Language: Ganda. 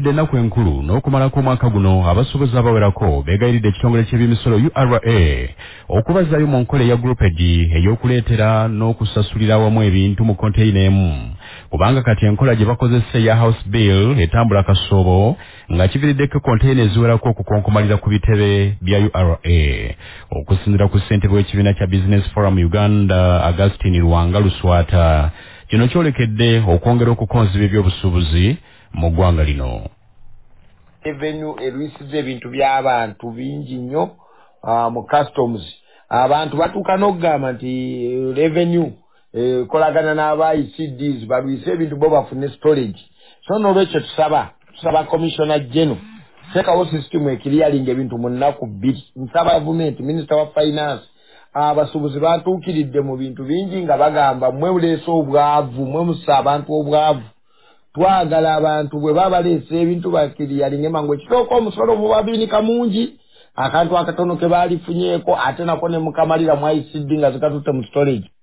olwaleetedde ennaku enkulu n'okumalako omwaka guno abasuubuzi abawerako beegayiridde ekitongole ky'eby'emisolo URA okubazaayo mu nkola eya groupage ey'okuleetera n'okusasulira awamu ebintu mu konteyina emu kubanga kati enkola gye bakozesa eya house bill etambula kasoobo nga kiviiriddeko konteyina eziwerako okukonkomalira ku bitebe bya URA. Okusinziira ku ssentebe w'ekibiina kya Business Forum Uganda Augustine Lwanga Luswata, kino kyolekedde okwongera okukonziba eby'obusuubuzi mu ggwanga lino. Revenue erwisiza ebintu by'abantu bingi nnyo mu customs. Abantu batuuka n'okugamba nti revenue kolagana n'aba ECDs balwise ebintu bo bafune storage. So n'olwekyo tusaba Commissioner General tekawo system ekiriyalinga ebintu mu nnaku bbiri. Nsaba gavumenti, Minister wa Finance, abasuubuzi batuukiridde mu bintu bingi nga bagamba mmwe buleese obwavu, mmwe musa abantu obwavu. Twagala abantu bwe babaleese ebintu bakiriyalinga mangu ekitooka omusolo mubabinika mungi akantu akatono ke baalifunyeeko ate nako ne mukamalira mu ICD nga zikatutte mu storage.